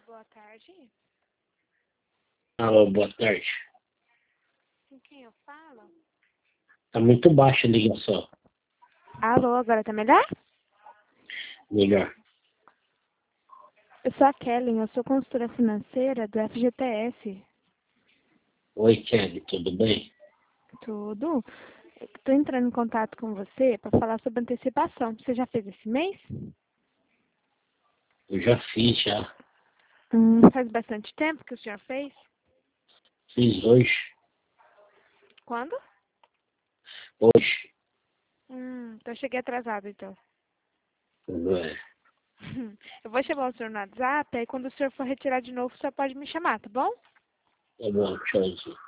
Boa tarde. Alô, boa tarde. Com quem eu falo? Tá muito baixa a ligação. Alô, agora tá melhor? Melhor. Eu sou a Kelly, eu sou consultora financeira do FGTS. Oi, Kelly, tudo bem? Tudo? Estou entrando em contato com você para falar sobre antecipação. Você já fez esse mês? Eu já fiz, já. Faz bastante tempo que o senhor fez? Fiz hoje. Quando? Hoje. Então eu cheguei atrasado, então. É. Eu vou chamar o senhor no WhatsApp, aí quando o senhor for retirar de novo, o senhor pode me chamar, tá bom? Tá bom, tchauzinho.